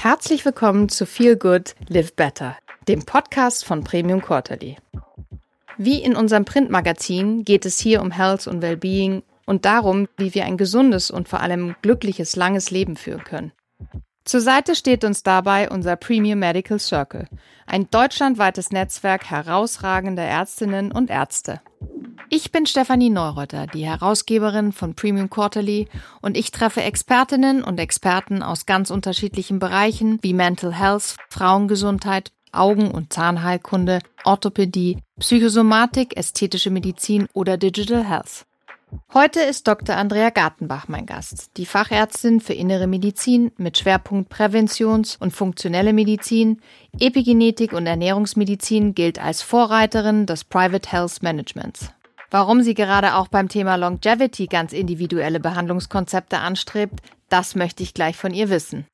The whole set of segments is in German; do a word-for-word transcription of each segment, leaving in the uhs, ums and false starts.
Herzlich willkommen zu Feel Good, Live Better, dem Podcast von Premium Quarterly. Wie in unserem Printmagazin geht es hier um Health und Wellbeing und darum, wie wir ein gesundes und vor allem glückliches, langes Leben führen können. Zur Seite steht uns dabei unser Premium Medical Circle, ein deutschlandweites Netzwerk herausragender Ärztinnen und Ärzte. Ich bin Stefanie Neureuther, die Herausgeberin von Premium Quarterly, und ich treffe Expertinnen und Experten aus ganz unterschiedlichen Bereichen wie Mental Health, Frauengesundheit, Augen- und Zahnheilkunde, Orthopädie, Psychosomatik, ästhetische Medizin oder Digital Health. Heute ist Doktor Andrea Gartenbach mein Gast, die Fachärztin für Innere Medizin mit Schwerpunkt Präventions- und funktionelle Medizin, Epigenetik und Ernährungsmedizin, gilt als Vorreiterin des Private Health Managements. Warum sie gerade auch beim Thema Longevity ganz individuelle Behandlungskonzepte anstrebt, das möchte ich gleich von ihr wissen.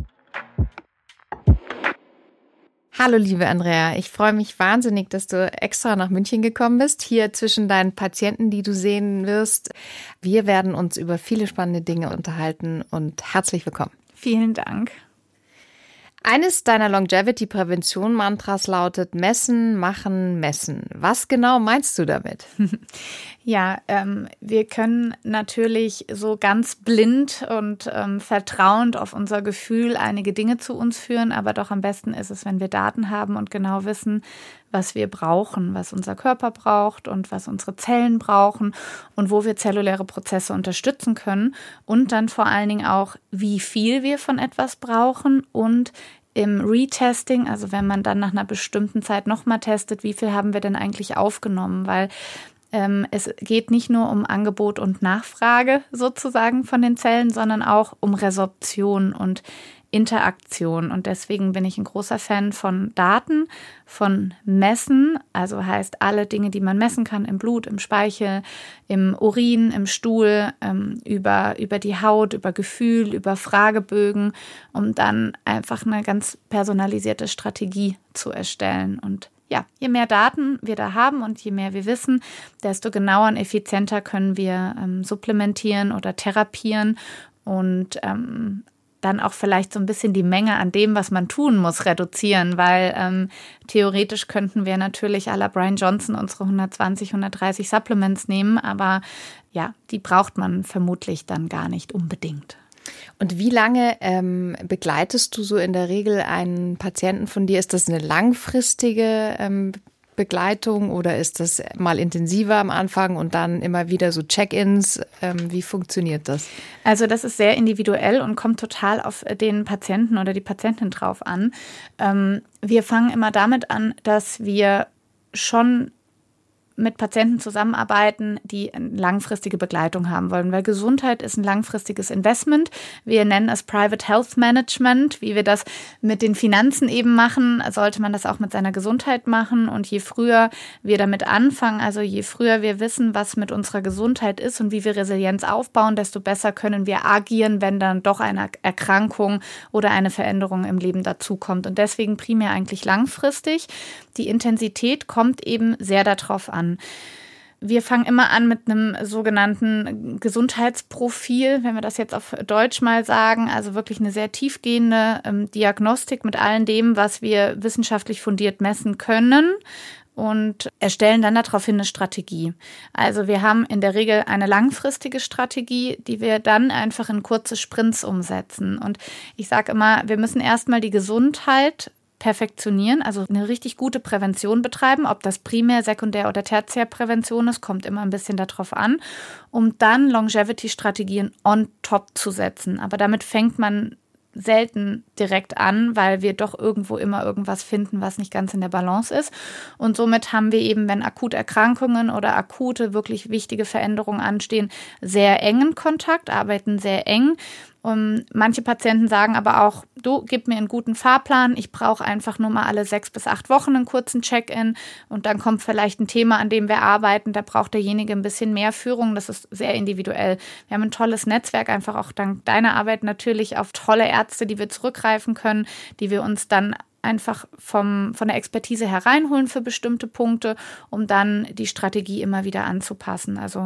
Hallo liebe Andrea, ich freue mich wahnsinnig, dass du extra nach München gekommen bist, hier zwischen deinen Patienten, die du sehen wirst. Wir werden uns über viele spannende Dinge unterhalten und herzlich willkommen. Vielen Dank. Eines deiner Longevity-Prävention-Mantras lautet Messen, machen, messen. Was genau meinst du damit? Ja, ähm, wir können natürlich so ganz blind und ähm, vertrauend auf unser Gefühl einige Dinge zu uns führen, aber doch am besten ist es, wenn wir Daten haben und genau wissen, was wir brauchen, was unser Körper braucht und was unsere Zellen brauchen und wo wir zelluläre Prozesse unterstützen können und dann vor allen Dingen auch, wie viel wir von etwas brauchen und im Retesting, also wenn man dann nach einer bestimmten Zeit nochmal testet, wie viel haben wir denn eigentlich aufgenommen, weil ähm, es geht nicht nur um Angebot und Nachfrage sozusagen von den Zellen, sondern auch um Resorption und Interaktion. Und deswegen bin ich ein großer Fan von Daten, von Messen, also heißt alle Dinge, die man messen kann im Blut, im Speichel, im Urin, im Stuhl, ähm, über, über die Haut, über Gefühl, über Fragebögen, um dann einfach eine ganz personalisierte Strategie zu erstellen. Und ja, je mehr Daten wir da haben und je mehr wir wissen, desto genauer und effizienter können wir ähm, supplementieren oder therapieren und ähm, dann auch vielleicht so ein bisschen die Menge an dem, was man tun muss, reduzieren, weil ähm, theoretisch könnten wir natürlich à la Brian Johnson unsere hundertzwanzig, hundertdreißig Supplements nehmen, aber ja, die braucht man vermutlich dann gar nicht unbedingt. Und wie lange ähm, begleitest du so in der Regel einen Patienten von dir? Ist das eine langfristige ähm, Begleitung oder ist das mal intensiver am Anfang und dann immer wieder so Check-ins? Ähm, wie funktioniert das? Also das ist sehr individuell und kommt total auf den Patienten oder die Patientin drauf an. Ähm, wir fangen immer damit an, dass wir schon mit Patienten zusammenarbeiten, die eine langfristige Begleitung haben wollen, weil Gesundheit ist ein langfristiges Investment. Wir nennen es Private Health Management. Wie wir das mit den Finanzen eben machen, sollte man das auch mit seiner Gesundheit machen. Und je früher wir damit anfangen, also je früher wir wissen, was mit unserer Gesundheit ist und wie wir Resilienz aufbauen, desto besser können wir agieren, wenn dann doch eine Erkrankung oder eine Veränderung im Leben dazukommt. Und deswegen primär eigentlich langfristig. Die Intensität kommt eben sehr darauf an. Wir fangen immer an mit einem sogenannten Gesundheitsprofil, wenn wir das jetzt auf Deutsch mal sagen, also wirklich eine sehr tiefgehende ähm, Diagnostik mit allem dem, was wir wissenschaftlich fundiert messen können und erstellen dann daraufhin eine Strategie. Also wir haben in der Regel eine langfristige Strategie, die wir dann einfach in kurze Sprints umsetzen. Und ich sage immer, wir müssen erstmal die Gesundheit perfektionieren, also eine richtig gute Prävention betreiben, ob das Primär-, Sekundär- oder Tertiärprävention ist, kommt immer ein bisschen darauf an, um dann Longevity-Strategien on top zu setzen. Aber damit fängt man selten direkt an, weil wir doch irgendwo immer irgendwas finden, was nicht ganz in der Balance ist. Und somit haben wir eben, wenn akute Erkrankungen oder akute, wirklich wichtige Veränderungen anstehen, sehr engen Kontakt, arbeiten sehr eng. Um, manche Patienten sagen aber auch, du, gib mir einen guten Fahrplan, ich brauche einfach nur mal alle sechs bis acht Wochen einen kurzen Check-in und dann kommt vielleicht ein Thema, an dem wir arbeiten, da braucht derjenige ein bisschen mehr Führung, das ist sehr individuell. Wir haben ein tolles Netzwerk, einfach auch dank deiner Arbeit natürlich auf tolle Ärzte, die wir zurückgreifen können, die wir uns dann einfach vom, von der Expertise hereinholen für bestimmte Punkte, um dann die Strategie immer wieder anzupassen, also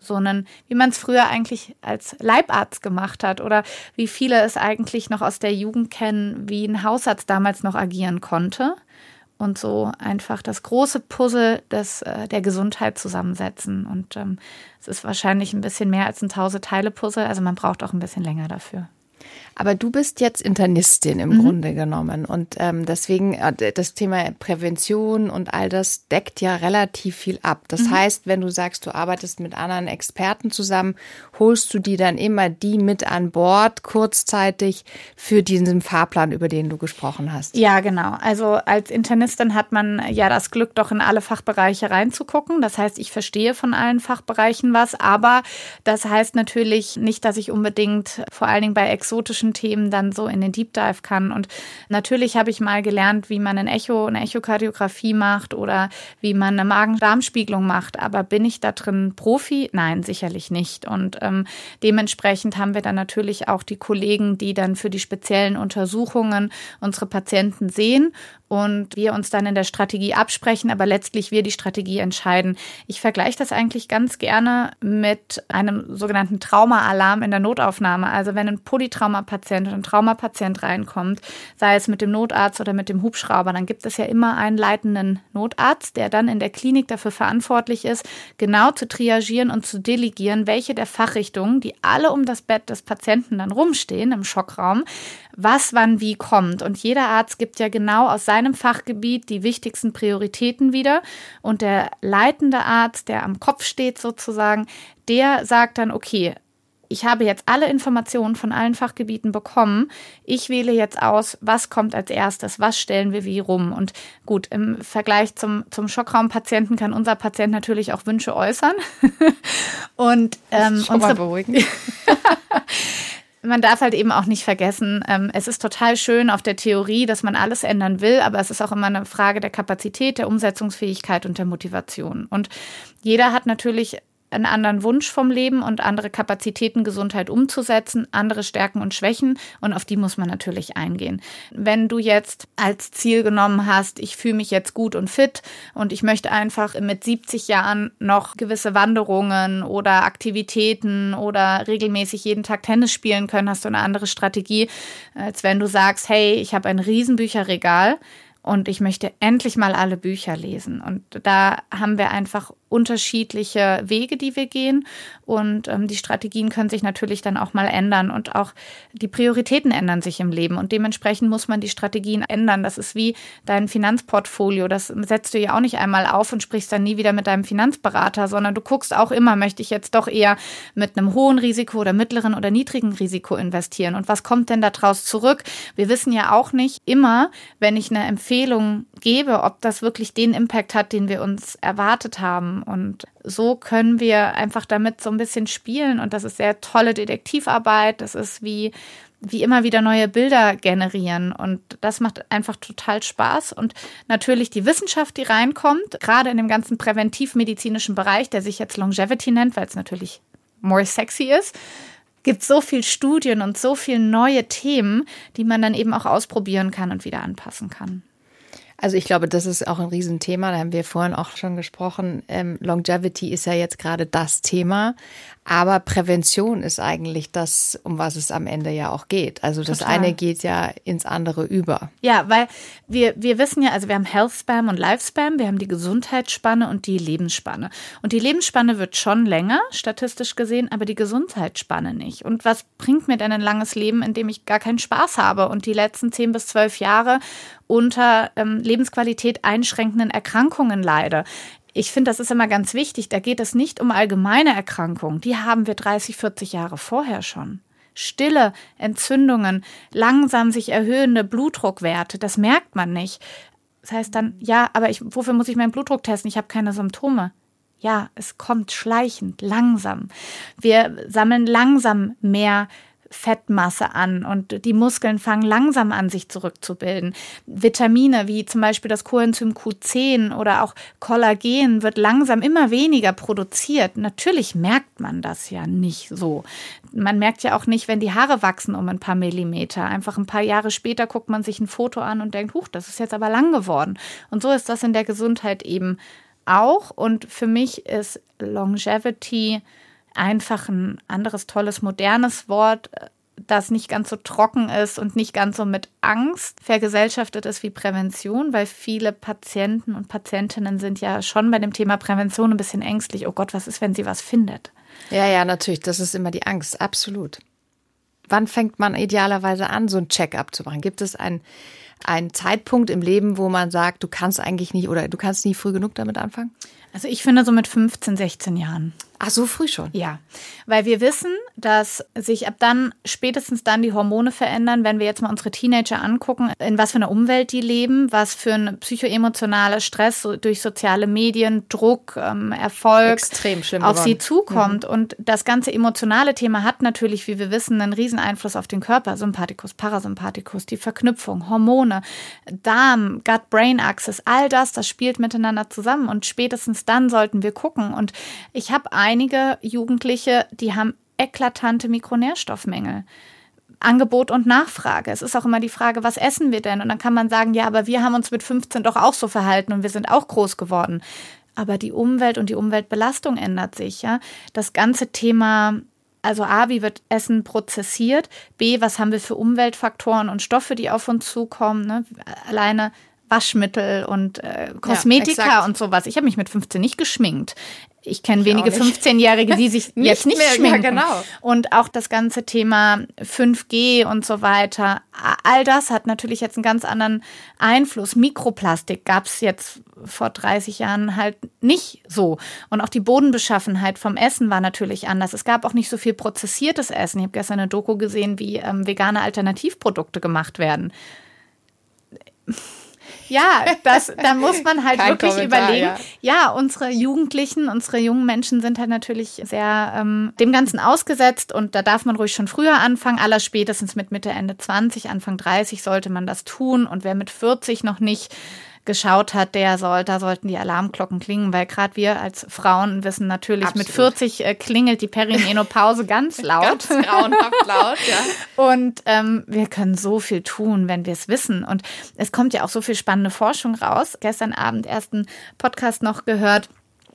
so einen, wie man es früher eigentlich als Leibarzt gemacht hat oder wie viele es eigentlich noch aus der Jugend kennen, wie ein Hausarzt damals noch agieren konnte und so einfach das große Puzzle des, äh, der Gesundheit zusammensetzen. Und ähm, es ist wahrscheinlich ein bisschen mehr als ein Tausend-Teile-Puzzle, also man braucht auch ein bisschen länger dafür. Aber du bist jetzt Internistin im mhm. Grunde genommen und ähm, deswegen äh, das Thema Prävention und all das deckt ja relativ viel ab. Das mhm. heißt, wenn du sagst, du arbeitest mit anderen Experten zusammen, holst du die dann immer die mit an Bord kurzzeitig für diesen Fahrplan, über den du gesprochen hast? Ja, genau. Also als Internistin hat man ja das Glück, doch in alle Fachbereiche reinzugucken. Das heißt, ich verstehe von allen Fachbereichen was, aber das heißt natürlich nicht, dass ich unbedingt vor allen Dingen bei exotischen Themen dann so in den Deep Dive kann. Und natürlich habe ich mal gelernt, wie man ein Echo, eine Echokardiographie macht oder wie man eine Magen-Darm-Spiegelung macht. Aber bin ich da drin Profi? Nein, sicherlich nicht. Und ähm, dementsprechend haben wir dann natürlich auch die Kollegen, die dann für die speziellen Untersuchungen unsere Patienten sehen und wir uns dann in der Strategie absprechen, aber letztlich wir die Strategie entscheiden. Ich vergleiche das eigentlich ganz gerne mit einem sogenannten Trauma-Alarm in der Notaufnahme. Also wenn ein Polytraumapatient oder ein Traumapatient reinkommt, sei es mit dem Notarzt oder mit dem Hubschrauber, dann gibt es ja immer einen leitenden Notarzt, der dann in der Klinik dafür verantwortlich ist, genau zu triagieren und zu delegieren, welche der Fachrichtungen, die alle um das Bett des Patienten dann rumstehen im Schockraum, was wann wie kommt. Und jeder Arzt gibt ja genau aus seinem Fachgebiet die wichtigsten Prioritäten wieder. Und der leitende Arzt, der am Kopf steht sozusagen, der sagt dann, okay, ich habe jetzt alle Informationen von allen Fachgebieten bekommen. Ich wähle jetzt aus, was kommt als erstes, was stellen wir wie rum. Und gut, im Vergleich zum, zum Schockraumpatienten kann unser Patient natürlich auch Wünsche äußern. Und ähm, das ist schon mal beruhigend. Man darf halt eben auch nicht vergessen, ähm, es ist total schön auf der Theorie, dass man alles ändern will, aber es ist auch immer eine Frage der Kapazität, der Umsetzungsfähigkeit und der Motivation. Und jeder hat natürlich einen anderen Wunsch vom Leben und andere Kapazitäten, Gesundheit umzusetzen, andere Stärken und Schwächen und auf die muss man natürlich eingehen. Wenn du jetzt als Ziel genommen hast, ich fühle mich jetzt gut und fit und ich möchte einfach mit siebzig Jahren noch gewisse Wanderungen oder Aktivitäten oder regelmäßig jeden Tag Tennis spielen können, hast du eine andere Strategie, als wenn du sagst, hey, ich habe ein Riesenbücherregal und ich möchte endlich mal alle Bücher lesen. Und da haben wir einfach unterschiedliche Wege, die wir gehen. Und ähm, die Strategien können sich natürlich dann auch mal ändern. Und auch die Prioritäten ändern sich im Leben. Und dementsprechend muss man die Strategien ändern. Das ist wie dein Finanzportfolio. Das setzt du ja auch nicht einmal auf und sprichst dann nie wieder mit deinem Finanzberater, sondern du guckst auch immer, möchte ich jetzt doch eher mit einem hohen Risiko oder mittleren oder niedrigen Risiko investieren. Und was kommt denn da draus zurück? Wir wissen ja auch nicht immer, wenn ich eine Empfehlung gebe, ob das wirklich den Impact hat, den wir uns erwartet haben. Und so können wir einfach damit so ein bisschen spielen. Und das ist sehr tolle Detektivarbeit. Das ist wie, wie immer wieder neue Bilder generieren. Und das macht einfach total Spaß. Und natürlich die Wissenschaft, die reinkommt, gerade in dem ganzen präventivmedizinischen Bereich, der sich jetzt Longevity nennt, weil es natürlich more sexy ist, gibt so viel Studien und so viele neue Themen, die man dann eben auch ausprobieren kann und wieder anpassen kann. Also ich glaube, das ist auch ein Riesenthema, da haben wir vorhin auch schon gesprochen. Ähm, Longevity ist ja jetzt gerade das Thema, aber Prävention ist eigentlich das, um was es am Ende ja auch geht. Also das Total. Eine geht ja ins andere über. Ja, weil wir, wir wissen ja, also wir haben Health Span und Lifespan, wir haben die Gesundheitsspanne und die Lebensspanne. Und die Lebensspanne wird schon länger, statistisch gesehen, aber die Gesundheitsspanne nicht. Und was bringt mir denn ein langes Leben, in dem ich gar keinen Spaß habe und die letzten zehn bis zwölf Jahre unter ähm, Lebensqualität einschränkenden Erkrankungen leide? Ich finde, das ist immer ganz wichtig. Da geht es nicht um allgemeine Erkrankungen. Die haben wir dreißig, vierzig Jahre vorher schon. Stille Entzündungen, langsam sich erhöhende Blutdruckwerte, das merkt man nicht. Das heißt dann, ja, aber ich, wofür muss ich meinen Blutdruck testen? Ich habe keine Symptome. Ja, es kommt schleichend, langsam. Wir sammeln langsam mehr Fettmasse an und die Muskeln fangen langsam an, sich zurückzubilden. Vitamine wie zum Beispiel das Coenzym Q zehn oder auch Kollagen wird langsam immer weniger produziert. Natürlich merkt man das ja nicht so. Man merkt ja auch nicht, wenn die Haare wachsen um ein paar Millimeter. Einfach ein paar Jahre später guckt man sich ein Foto an und denkt, huch, das ist jetzt aber lang geworden. Und so ist das in der Gesundheit eben auch. Und für mich ist Longevity einfach ein anderes, tolles, modernes Wort, das nicht ganz so trocken ist und nicht ganz so mit Angst vergesellschaftet ist wie Prävention, weil viele Patienten und Patientinnen sind ja schon bei dem Thema Prävention ein bisschen ängstlich. Oh Gott, was ist, wenn sie was findet? Ja, ja, natürlich. Das ist immer die Angst. Absolut. Wann fängt man idealerweise an, so ein Check-up zu machen? Gibt es einen, einen Zeitpunkt im Leben, wo man sagt, du kannst eigentlich nicht oder du kannst nie früh genug damit anfangen? Also ich finde so mit fünfzehn, sechzehn Jahren. Ach, so früh schon? Ja, weil wir wissen, dass sich ab dann, spätestens dann die Hormone verändern, wenn wir jetzt mal unsere Teenager angucken, in was für einer Umwelt die leben, was für ein psychoemotionaler Stress so durch soziale Medien, Druck, ähm, Erfolg Extrem schlimm auf geworden. sie zukommt. Mhm. Und das ganze emotionale Thema hat natürlich, wie wir wissen, einen riesen Einfluss auf den Körper. Sympathikus, Parasympathikus, die Verknüpfung, Hormone, Darm, Gut-Brain-Axis, all das, das spielt miteinander zusammen. Und spätestens dann sollten wir gucken. Und ich habe einige Jugendliche, die haben eklatante Mikronährstoffmängel. Angebot und Nachfrage. Es ist auch immer die Frage, was essen wir denn? Und dann kann man sagen, ja, aber wir haben uns mit fünfzehn doch auch so verhalten und wir sind auch groß geworden. Aber die Umwelt und die Umweltbelastung ändert sich. Ja? Das ganze Thema, also A, wie wird Essen prozessiert? B, was haben wir für Umweltfaktoren und Stoffe, die auf uns zukommen? Ne? Alleine Waschmittel und äh, Kosmetika ja, und sowas. Ich habe mich mit fünfzehn nicht geschminkt. Ich kenne wenige fünfzehnjährige, die sich nicht jetzt nicht mehr schminken. Ja, genau. Und auch das ganze Thema fünf G und so weiter. All das hat natürlich jetzt einen ganz anderen Einfluss. Mikroplastik gab es jetzt vor dreißig Jahren halt nicht so. Und auch die Bodenbeschaffenheit vom Essen war natürlich anders. Es gab auch nicht so viel prozessiertes Essen. Ich habe gestern eine Doku gesehen, wie ähm, vegane Alternativprodukte gemacht werden. Ja, das, da muss man halt Kein wirklich Kommentar, überlegen. Ja. ja, unsere Jugendlichen, unsere jungen Menschen sind halt natürlich sehr ähm, dem Ganzen ausgesetzt und da darf man ruhig schon früher anfangen. Allerspätestens mit Mitte, Ende zwanzig, Anfang dreißig sollte man das tun. Und wer mit vierzig noch nicht geschaut hat, der soll, da sollten die Alarmglocken klingen, weil gerade wir als Frauen wissen natürlich, Absolut. Mit vierzig äh, klingelt die Perimenopause ganz laut. Ganz grauenhaft laut, ja. Und ähm, wir können so viel tun, wenn wir es wissen. Und es kommt ja auch so viel spannende Forschung raus. Gestern Abend erst einen Podcast noch gehört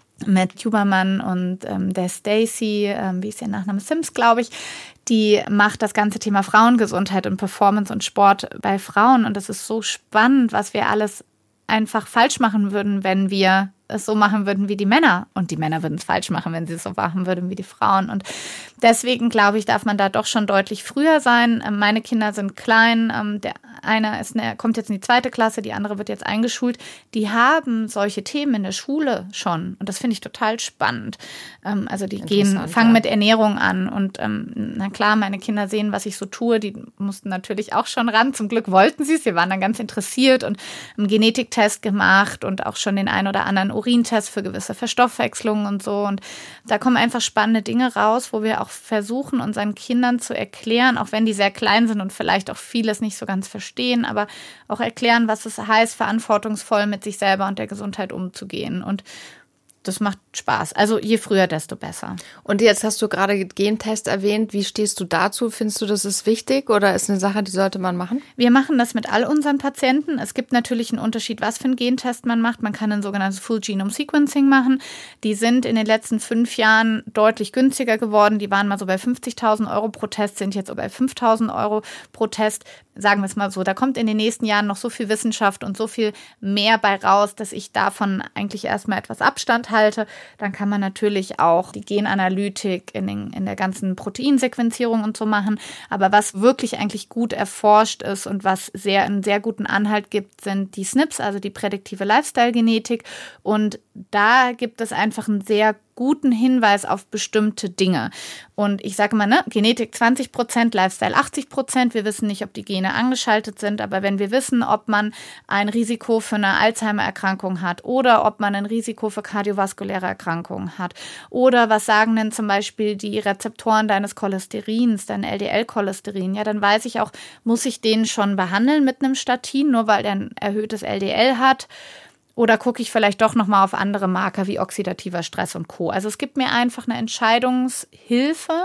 mit Huberman und ähm, der Stacy, ähm, wie ist ihr Nachname, Sims, glaube ich. Die macht das ganze Thema Frauengesundheit und Performance und Sport bei Frauen. Und das ist so spannend, was wir alles einfach falsch machen würden, wenn wir es so machen würden wie die Männer. Und die Männer würden es falsch machen, wenn sie es so machen würden wie die Frauen. Und deswegen, glaube ich, darf man da doch schon deutlich früher sein. Meine Kinder sind klein. Der eine ist eine, kommt jetzt in die zweite Klasse, die andere wird jetzt eingeschult. Die haben solche Themen in der Schule schon. Und das finde ich total spannend. Also die gehen, fangen ja. mit Ernährung an. Und na klar, meine Kinder sehen, was ich so tue. Die mussten natürlich auch schon ran. Zum Glück wollten sie es. Sie waren dann ganz interessiert und einen Genetiktest gemacht und auch schon den ein oder anderen Urintest für gewisse Verstoffwechslungen und so. Und da kommen einfach spannende Dinge raus, wo wir auch versuchen, unseren Kindern zu erklären, auch wenn die sehr klein sind und vielleicht auch vieles nicht so ganz verstehen, aber auch erklären, was es heißt, verantwortungsvoll mit sich selber und der Gesundheit umzugehen. Und das macht Spaß. Also je früher, desto besser. Und jetzt hast du gerade Gentest erwähnt. Wie stehst du dazu? Findest du, das ist wichtig oder ist eine Sache, die sollte man machen? Wir machen das mit all unseren Patienten. Es gibt natürlich einen Unterschied, was für einen Gentest man macht. Man kann ein sogenanntes Full Genome Sequencing machen. Die sind in den letzten fünf Jahren deutlich günstiger geworden. Die waren mal so bei fünfzigtausend Euro pro Test, sind jetzt so bei fünftausend Euro pro Test. Sagen wir es mal so, da kommt in den nächsten Jahren noch so viel Wissenschaft und so viel mehr bei raus, dass ich davon eigentlich erstmal etwas Abstand halte. Dann kann man natürlich auch die Genanalytik in, den, in der ganzen Proteinsequenzierung und so machen. Aber was wirklich eigentlich gut erforscht ist und was sehr, einen sehr guten Anhalt gibt, sind die S N Ps, also die prädiktive Lifestyle-Genetik. Und da gibt es einfach einen sehr guten Hinweis auf bestimmte Dinge. Und ich sage mal, ne, Genetik zwanzig Prozent, Lifestyle achtzig Prozent. Wir wissen nicht, ob die Gene angeschaltet sind, aber wenn wir wissen, ob man ein Risiko für eine Alzheimer-Erkrankung hat oder ob man ein Risiko für kardiovaskuläre Erkrankungen hat oder was sagen denn zum Beispiel die Rezeptoren deines Cholesterins, dein L D L-Cholesterin, ja, dann weiß ich auch, muss ich den schon behandeln mit einem Statin, nur weil der ein erhöhtes L D L hat? Oder gucke ich vielleicht doch nochmal auf andere Marker wie oxidativer Stress und Co. Also es gibt mir einfach eine Entscheidungshilfe,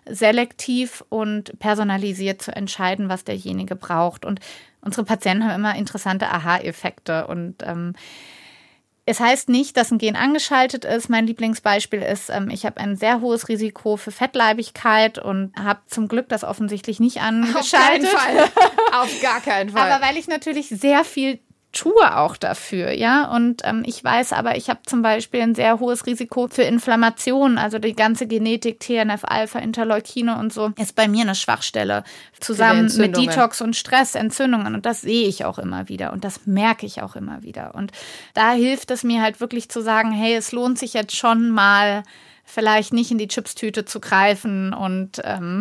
selektiv und personalisiert zu entscheiden, was derjenige braucht. Und unsere Patienten haben immer interessante Aha-Effekte. Und ähm, Es heißt nicht, dass ein Gen angeschaltet ist. Mein Lieblingsbeispiel ist, ähm, ich habe ein sehr hohes Risiko für Fettleibigkeit und habe zum Glück das offensichtlich nicht angeschaltet. Auf keinen Fall. Auf gar keinen Fall. Aber weil ich natürlich sehr viel tue auch dafür, ja. Und ähm, ich weiß aber, ich habe zum Beispiel ein sehr hohes Risiko für Inflammation. Also die ganze Genetik, T N F-Alpha, Interleukine und so, ist bei mir eine Schwachstelle. Zusammen mit Detox und Stress, Entzündungen. Und das sehe ich auch immer wieder. Und das merke ich auch immer wieder. Und da hilft es mir halt wirklich zu sagen, hey, es lohnt sich jetzt schon mal, vielleicht nicht in die Chipstüte zu greifen und ähm,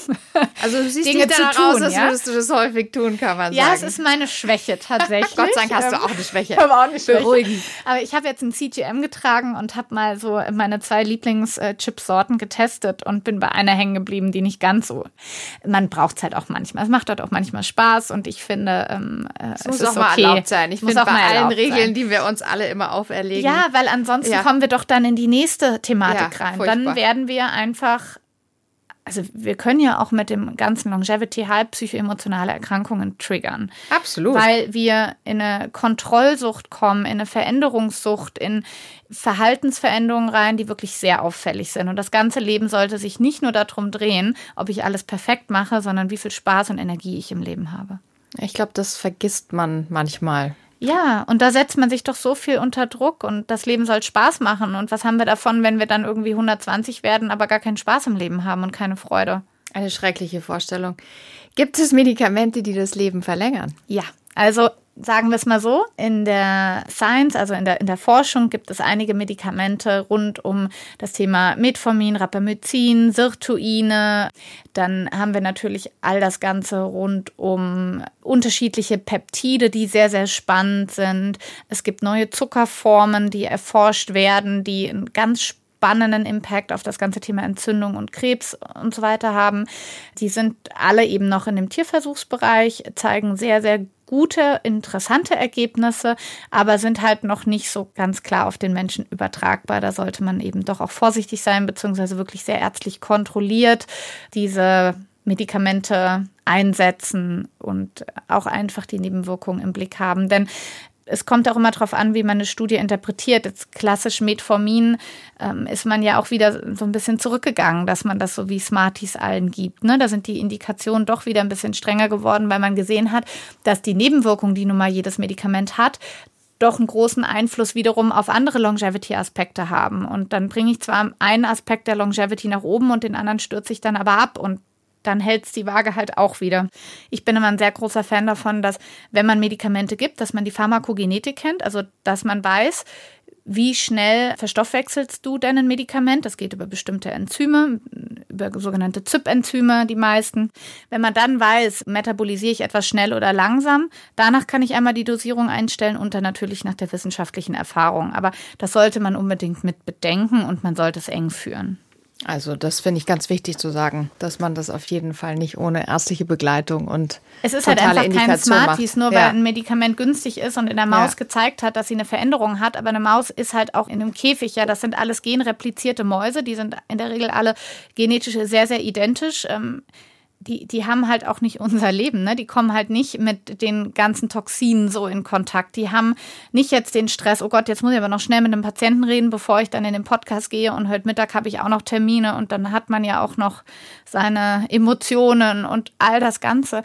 also du siehst Dinge nicht zu danach tun, aus, als ja? würdest du das häufig tun, kann man ja, sagen. Ja, es ist meine Schwäche tatsächlich. Gott sei Dank hast du auch eine Schwäche. Ich habe auch eine Schwäche. Beruhigend. Aber ich habe jetzt ein C G M getragen und habe mal so meine zwei Lieblings-Chipsorten getestet und bin bei einer hängen geblieben, die nicht ganz so. Man braucht es halt auch manchmal. Es macht halt auch manchmal Spaß und ich finde, ähm, es, es muss ist auch mal okay. erlaubt sein. Ich finde, bei allen Regeln, sein. die wir uns alle immer auferlegen. Ja, weil ansonsten ja. kommen wir doch dann in die nächste Thematik ja, rein. Furchtbar. Dann werden wir einfach, also wir können ja auch mit dem ganzen Longevity-Hype psychoemotionale Erkrankungen triggern. Absolut. Weil wir in eine Kontrollsucht kommen, in eine Veränderungssucht, in Verhaltensveränderungen rein, die wirklich sehr auffällig sind. Und das ganze Leben sollte sich nicht nur darum drehen, ob ich alles perfekt mache, sondern wie viel Spaß und Energie ich im Leben habe. Ich glaube, das vergisst man manchmal. Ja, und da setzt man sich doch so viel unter Druck und das Leben soll Spaß machen. Und was haben wir davon, wenn wir dann irgendwie hundertzwanzig werden, aber gar keinen Spaß im Leben haben und keine Freude? Eine schreckliche Vorstellung. Gibt es Medikamente, die das Leben verlängern? Ja, also sagen wir es mal so, in der Science, also in der, in der Forschung gibt es einige Medikamente rund um das Thema Metformin, Rapamycin, Sirtuine. Dann haben wir natürlich all das Ganze rund um unterschiedliche Peptide, die sehr, sehr spannend sind. Es gibt neue Zuckerformen, die erforscht werden, die einen ganz spannenden Impact auf das ganze Thema Entzündung und Krebs und so weiter haben. Die sind alle eben noch in dem Tierversuchsbereich, zeigen sehr, sehr gute, interessante Ergebnisse, aber sind halt noch nicht so ganz klar auf den Menschen übertragbar. Da sollte man eben doch auch vorsichtig sein, beziehungsweise wirklich sehr ärztlich kontrolliert diese Medikamente einsetzen und auch einfach die Nebenwirkungen im Blick haben. Denn es kommt auch immer darauf an, wie man eine Studie interpretiert. Jetzt klassisch Metformin ähm, ist man ja auch wieder so ein bisschen zurückgegangen, dass man das so wie Smarties allen gibt. Ne? Da sind die Indikationen doch wieder ein bisschen strenger geworden, weil man gesehen hat, dass die Nebenwirkungen, die nun mal jedes Medikament hat, doch einen großen Einfluss wiederum auf andere Longevity-Aspekte haben. Und dann bringe ich zwar einen Aspekt der Longevity nach oben und den anderen stürze ich dann aber ab und dann hält es die Waage halt auch wieder. Ich bin immer ein sehr großer Fan davon, dass, wenn man Medikamente gibt, dass man die Pharmakogenetik kennt, also dass man weiß, wie schnell verstoffwechselst du denn ein Medikament. Das geht über bestimmte Enzyme, über sogenannte Zyp-Enzyme, die meisten. Wenn man dann weiß, metabolisiere ich etwas schnell oder langsam, danach kann ich einmal die Dosierung einstellen und dann natürlich nach der wissenschaftlichen Erfahrung. Aber das sollte man unbedingt mit bedenken und man sollte es eng führen. Also das finde ich ganz wichtig zu sagen, dass man das auf jeden Fall nicht ohne ärztliche Begleitung und es ist halt einfach kein Smarties, nur weil ja. ein Medikament günstig ist und in der Maus ja. gezeigt hat, dass sie eine Veränderung hat. Aber eine Maus ist halt auch in einem Käfig. Ja, das sind alles genreplizierte Mäuse. Die sind in der Regel alle genetisch sehr, sehr identisch. Ähm, Die, die haben halt auch nicht unser Leben, ne? Die kommen halt nicht mit den ganzen Toxinen so in Kontakt. Die haben nicht jetzt den Stress, oh Gott, jetzt muss ich aber noch schnell mit einem Patienten reden, bevor ich dann in den Podcast gehe und heute Mittag habe ich auch noch Termine und dann hat man ja auch noch seine Emotionen und all das Ganze.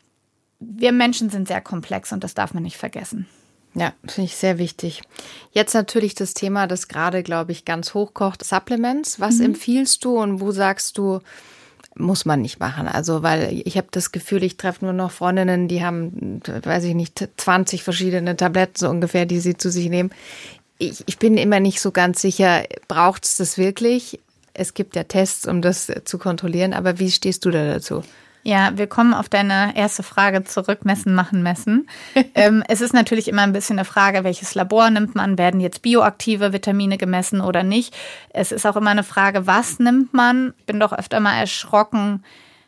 Wir Menschen sind sehr komplex und das darf man nicht vergessen. Ja, finde ich sehr wichtig. Jetzt natürlich das Thema, das gerade, glaube ich, ganz hochkocht, Supplements. Was mhm. empfiehlst du und wo sagst du, muss man nicht machen. Also, weil ich habe das Gefühl, ich treffe nur noch Freundinnen, die haben, weiß ich nicht, zwanzig verschiedene Tabletten so ungefähr, die sie zu sich nehmen. Ich, ich bin immer nicht so ganz sicher, braucht es das wirklich? Es gibt ja Tests, um das zu kontrollieren, aber wie stehst du da dazu? Ja, wir kommen auf deine erste Frage zurück, messen, machen, messen. ähm, es ist natürlich immer ein bisschen eine Frage, welches Labor nimmt man? Werden jetzt bioaktive Vitamine gemessen oder nicht? Es ist auch immer eine Frage, was nimmt man? Ich bin doch öfter mal erschrocken,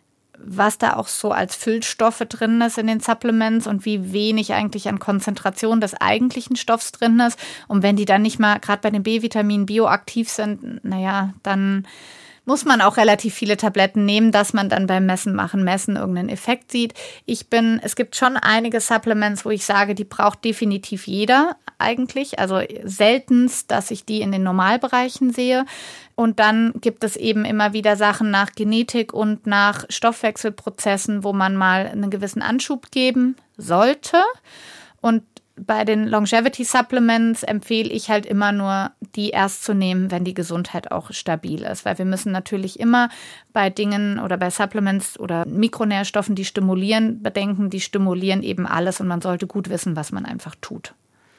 was da auch so als Füllstoffe drin ist in den Supplements und wie wenig eigentlich an Konzentration des eigentlichen Stoffs drin ist. Und wenn die dann nicht mal, gerade bei den B-Vitaminen, bioaktiv sind, naja, dann muss man auch relativ viele Tabletten nehmen, dass man dann beim Messen, machen, messen irgendeinen Effekt sieht. Ich bin, es gibt schon einige Supplements, wo ich sage, die braucht definitiv jeder. eigentlich, also seltenst, dass ich die in den Normalbereichen sehe. Und dann gibt es eben immer wieder Sachen nach Genetik und nach Stoffwechselprozessen, wo man mal einen gewissen Anschub geben sollte. Und bei den Longevity Supplements empfehle ich halt immer nur, die erst zu nehmen, wenn die Gesundheit auch stabil ist. Weil wir müssen natürlich immer bei Dingen oder bei Supplements oder Mikronährstoffen, die stimulieren, bedenken, die stimulieren eben alles und man sollte gut wissen, was man einfach tut.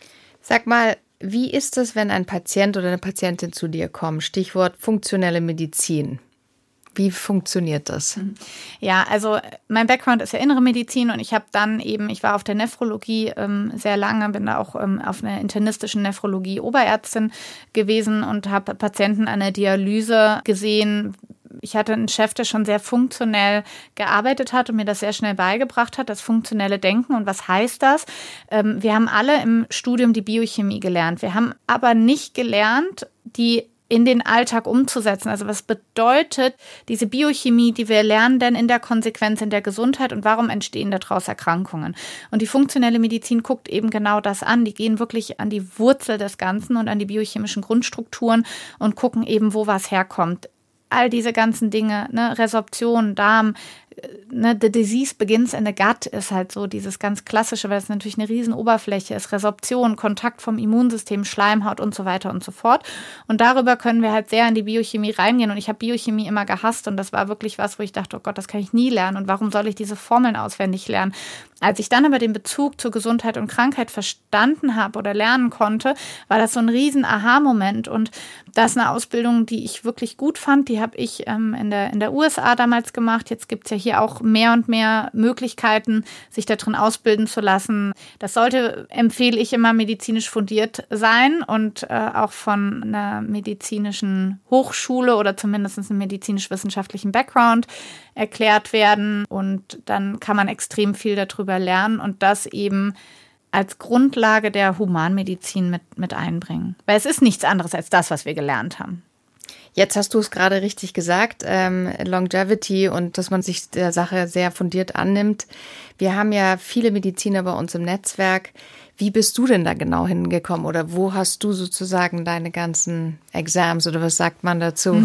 Sag mal, wie ist es, wenn ein Patient oder eine Patientin zu dir kommt? Stichwort funktionelle Medizin. Wie funktioniert das? Ja, also mein Background ist ja innere Medizin und ich habe dann eben, ich war auf der Nephrologie ähm, sehr lange, bin da auch ähm, auf einer internistischen Nephrologie Oberärztin gewesen und habe Patienten an der Dialyse gesehen. Ich hatte einen Chef, der schon sehr funktionell gearbeitet hat und mir das sehr schnell beigebracht hat, das funktionelle Denken. Und was heißt das? Ähm, wir haben alle im Studium die Biochemie gelernt. Wir haben aber nicht gelernt, die in den Alltag umzusetzen. Also was bedeutet diese Biochemie, die wir lernen, denn in der Konsequenz in der Gesundheit und warum entstehen daraus Erkrankungen? Und die funktionelle Medizin guckt eben genau das an. Die gehen wirklich an die Wurzel des Ganzen und an die biochemischen Grundstrukturen und gucken eben, wo was herkommt. All diese ganzen Dinge, ne, Resorption, Darm, ne, the disease begins in the gut ist halt so dieses ganz klassische, weil es natürlich eine riesen Oberfläche ist, Resorption, Kontakt vom Immunsystem, Schleimhaut und so weiter und so fort. Und darüber können wir halt sehr in die Biochemie reingehen und ich habe Biochemie immer gehasst und das war wirklich was, wo ich dachte, oh Gott, das kann ich nie lernen und warum soll ich diese Formeln auswendig lernen? Als ich dann aber den Bezug zur Gesundheit und Krankheit verstanden habe oder lernen konnte, war das so ein riesen Aha-Moment und das ist eine Ausbildung, die ich wirklich gut fand, die habe ich ähm, in der, in der U S A damals gemacht. Jetzt gibt es ja hier auch mehr und mehr Möglichkeiten, sich da drin ausbilden zu lassen. Das sollte, empfehle ich immer, medizinisch fundiert sein und äh, auch von einer medizinischen Hochschule oder zumindest einem medizinisch-wissenschaftlichen Background erklärt werden. Und dann kann man extrem viel darüber lernen und das eben als Grundlage der Humanmedizin mit, mit einbringen. Weil es ist nichts anderes als das, was wir gelernt haben. Jetzt hast du es gerade richtig gesagt, ähm, Longevity und dass man sich der Sache sehr fundiert annimmt. Wir haben ja viele Mediziner bei uns im Netzwerk. Wie bist du denn da genau hingekommen oder wo hast du sozusagen deine ganzen Exams oder was sagt man dazu?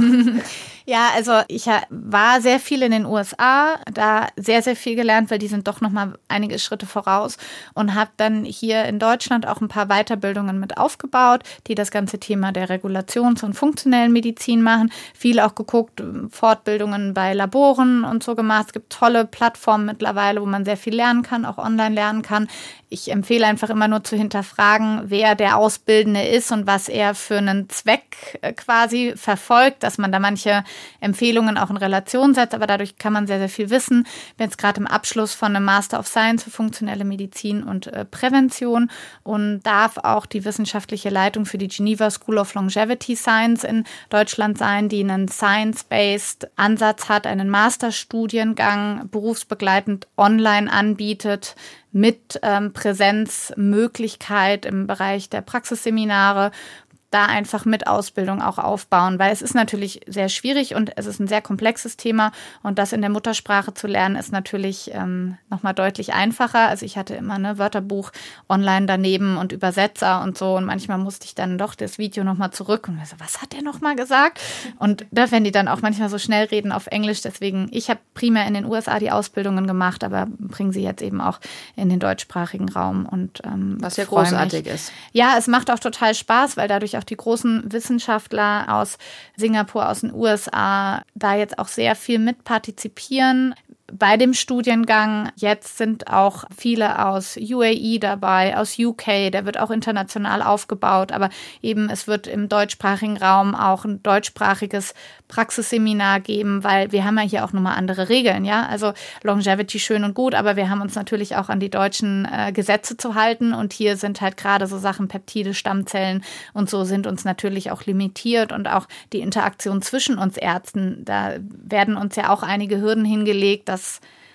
Ja, also ich war sehr viel in den U S A, da sehr, sehr viel gelernt, weil die sind doch noch mal einige Schritte voraus und habe dann hier in Deutschland auch ein paar Weiterbildungen mit aufgebaut, die das ganze Thema der Regulations- und funktionellen Medizin machen. Viel auch geguckt, Fortbildungen bei Laboren und so gemacht. Es gibt tolle Plattformen mittlerweile, wo man sehr viel lernen kann, auch online lernen kann. Ich empfehle einfach immer nur zu hinterfragen, wer der Auszubildende ist und was er für einen Zweck quasi verfolgt, dass man da manche Empfehlungen auch in Relation setzt, aber dadurch kann man sehr, sehr viel wissen. Ich bin jetzt gerade im Abschluss von einem Master of Science für funktionelle Medizin und äh, Prävention und darf auch die wissenschaftliche Leitung für die Geneva School of Longevity Science in Deutschland sein, die einen Science-Based Ansatz hat, einen Masterstudiengang berufsbegleitend online anbietet, mit ähm, Präsenzmöglichkeit im Bereich der Praxisseminare, da einfach mit Ausbildung auch aufbauen, weil es ist natürlich sehr schwierig und es ist ein sehr komplexes Thema und das in der Muttersprache zu lernen ist natürlich ähm, nochmal deutlich einfacher. Also ich hatte immer ein Wörterbuch online daneben und Übersetzer und so und manchmal musste ich dann doch das Video nochmal zurück und so, was hat der nochmal gesagt? Und da werden die dann auch manchmal so schnell reden auf Englisch, deswegen, ich habe primär in den U S A die Ausbildungen gemacht, aber bringe sie jetzt eben auch in den deutschsprachigen Raum. Und ähm, was ja großartig mich. ist. Ja, es macht auch total Spaß, weil dadurch auch die großen Wissenschaftler aus Singapur, aus den U S A da jetzt auch sehr viel mitpartizipieren. Bei dem Studiengang jetzt sind auch viele aus U A E dabei, aus U K, der wird auch international aufgebaut, aber eben es wird im deutschsprachigen Raum auch ein deutschsprachiges Praxisseminar geben, weil wir haben ja hier auch nochmal andere Regeln, ja, also Longevity schön und gut, aber wir haben uns natürlich auch an die deutschen äh, Gesetze zu halten und hier sind halt gerade so Sachen, Peptide, Stammzellen und so sind uns natürlich auch limitiert und auch die Interaktion zwischen uns Ärzten, da werden uns ja auch einige Hürden hingelegt, dass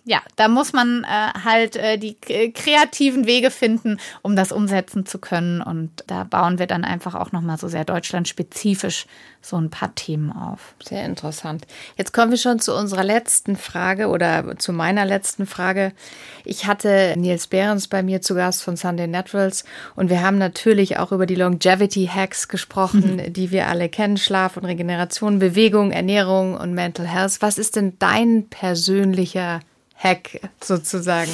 ja, da muss man äh, halt äh, die k- kreativen Wege finden, um das umsetzen zu können. Und da bauen wir dann einfach auch nochmal so sehr deutschlandspezifisch so ein paar Themen auf. Sehr interessant. Jetzt kommen wir schon zu unserer letzten Frage oder zu meiner letzten Frage. Ich hatte Nils Behrens bei mir zu Gast von Sunday Naturals und wir haben natürlich auch über die Longevity Hacks gesprochen, mhm. die wir alle kennen. Schlaf und Regeneration, Bewegung, Ernährung und Mental Health. Was ist denn dein persönlicher Hack sozusagen?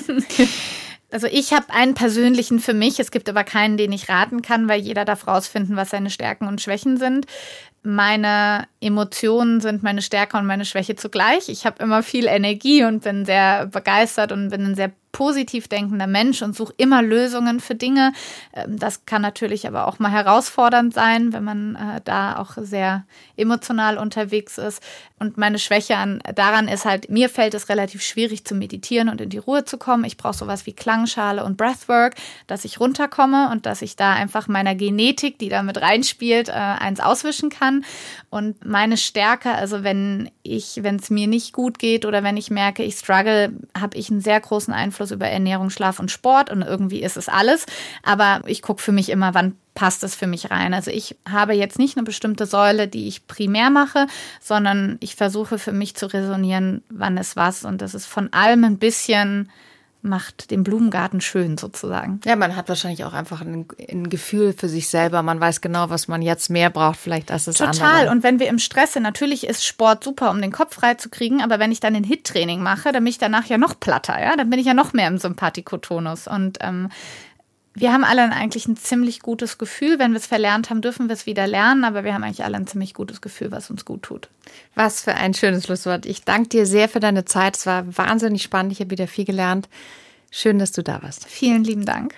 Also ich habe einen persönlichen für mich, es gibt aber keinen, den ich raten kann, weil jeder darf rausfinden, was seine Stärken und Schwächen sind. Meine Emotionen sind meine Stärke und meine Schwäche zugleich. Ich habe immer viel Energie und bin sehr begeistert und bin ein sehr positiv denkender Mensch und suche immer Lösungen für Dinge. Das kann natürlich aber auch mal herausfordernd sein, wenn man äh, da auch sehr emotional unterwegs ist. Und meine Schwäche an, daran ist halt, mir fällt es relativ schwierig zu meditieren und in die Ruhe zu kommen. Ich brauche sowas wie Klangschale und Breathwork, dass ich runterkomme und dass ich da einfach meiner Genetik, die da mit reinspielt, äh, eins auswischen kann. Und meine Stärke, also wenn ich, wenn es mir nicht gut geht oder wenn ich merke, ich struggle, habe ich einen sehr großen Einfluss über Ernährung, Schlaf und Sport und irgendwie ist es alles. Aber ich gucke für mich immer, wann passt es für mich rein. Also ich habe jetzt nicht eine bestimmte Säule, die ich primär mache, sondern ich versuche für mich zu resonieren, wann ist was. Und das ist von allem ein bisschen, macht den Blumengarten schön sozusagen. Ja, man hat wahrscheinlich auch einfach ein, ein Gefühl für sich selber. Man weiß genau, was man jetzt mehr braucht, vielleicht als das andere. Total. Und wenn wir im Stress sind, natürlich ist Sport super, um den Kopf frei zu kriegen, aber wenn ich dann ein H I I T-Training mache, dann bin ich danach ja noch platter, ja, dann bin ich ja noch mehr im Sympathikotonus. Und ähm, wir haben alle eigentlich ein ziemlich gutes Gefühl. Wenn wir es verlernt haben, dürfen wir es wieder lernen, aber wir haben eigentlich alle ein ziemlich gutes Gefühl, was uns gut tut. Was für ein schönes Schlusswort. Ich danke dir sehr für deine Zeit. Es war wahnsinnig spannend. Ich habe wieder viel gelernt. Schön, dass du da warst. Vielen lieben Dank.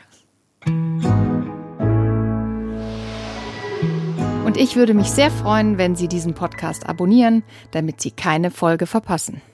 Und ich würde mich sehr freuen, wenn Sie diesen Podcast abonnieren, damit Sie keine Folge verpassen.